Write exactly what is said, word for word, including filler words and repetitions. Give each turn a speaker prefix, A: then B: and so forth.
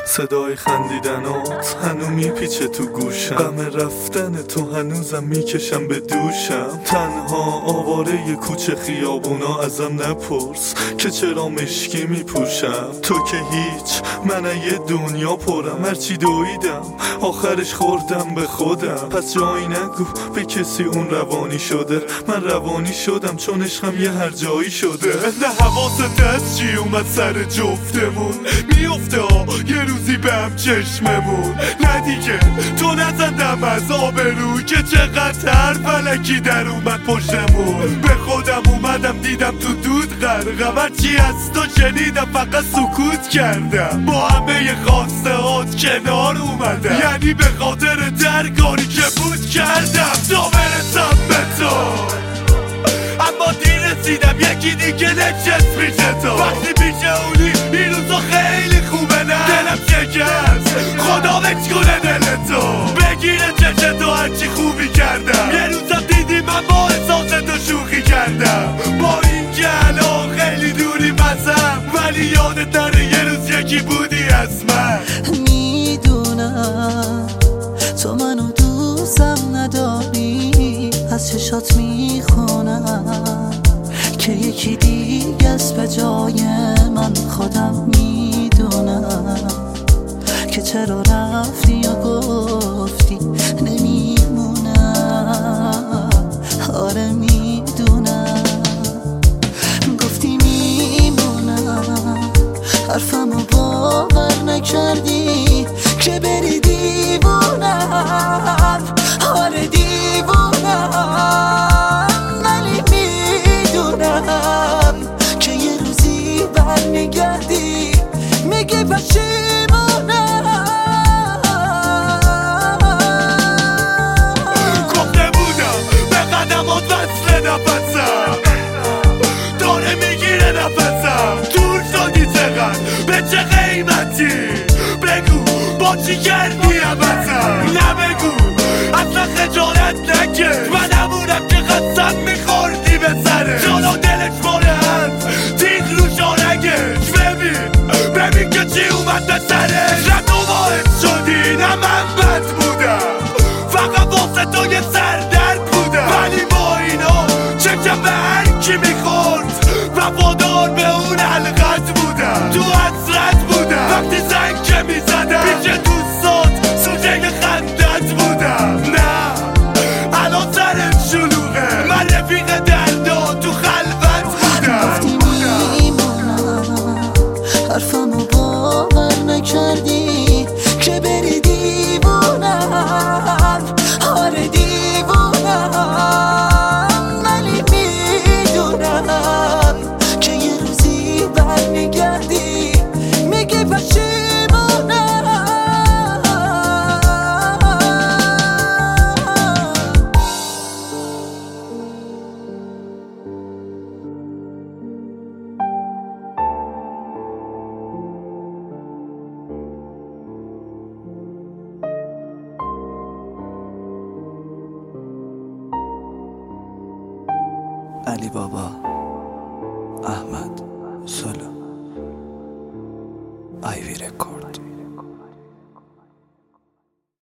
A: صدای خندیدنات هنو میپیچه تو گوشم، غم رفتن تو هنوزم میکشم به دوشم. تنها آواره کوچه خیابونا ازم نپرس که چرا مشکی میپوشم. تو که هیچ، من یه دنیا پرم، هرچی دویدم آخرش خوردم به خودم. پس جایی نگو به کسی اون روانی شده، من روانی شدم چون عشقم یه هر جایی شده. نه حواست از چی اومد سر جفتمون میفته ها یه روزی به هم چشممون. نه دیگه تو نزدم از آبرو که چقدر فلکی در اومد پشتمون. به خودم اومدم دیدم تو دود غرقم، هرچی از تو شنیدم فقط سکوت کردم. با همه خواسته هات کنار اومدم، یعنی به خاطر درکاری که بود کردم تا برسم به تو. اما دیر رسیدم یکی دیگه نچست پیش تو. وقتی پیش اونی این روزا خیلی خوبه، نه دلم شکست خدا بچ کنه دل تو. بگیره چشه تو هرچی خوبی کردم، یه روزم دیدی من با احساس تو شوخی کردم. با این که الان خیلی دوری بسم، ولی یادت نره یه روز یکی بودی از من.
B: میدونم تو منو دوستم نداری، از چشات میخونم که یکی دیگه است به جای من. خودم میدونم که چرا رفتی و گفتی نمیمونم. آره میدونم گفتی میمونم، حرفمو باور نکردی که بری دیوونم. آره دیوونم، ولی میدونم که یه روزی برمیگردی میگی پشیمونم.
A: گفته بودم به قدمات وصل نفسم، داره میگیره نفسم. دور شدی چقدر، به چه قیمتی؟ بگو با چی کردی عوضم؟ نبگو اصلا خجالت نکش، من همونم که قسم میخوردی به سره. جالا دلش ماره هست تیغ رو شارگش. ببین ببین که چی اومد به سرش. نه تو باعث شدی نه من بد بودم، فقط واسه تو یه سردرد بودم. ولی با اینا چکم به هر کی میخورد وفادار به اون حلقت بودم. تو حسرت بودم وقتی زنگ که میزدم، پیش دوستات سوژه خندت بودم. نه الان سرم شلوغه، من رفیق دردا تو خلوت بودم.
B: گفتی میمونم، حرفمو باور نکردی که بری دیوونم. آره دیوونم، ولی میدونم که یه روزی برمیگردی میگی پشیمونم.
C: علی بابا، احمد سولو، آیوی رکورد.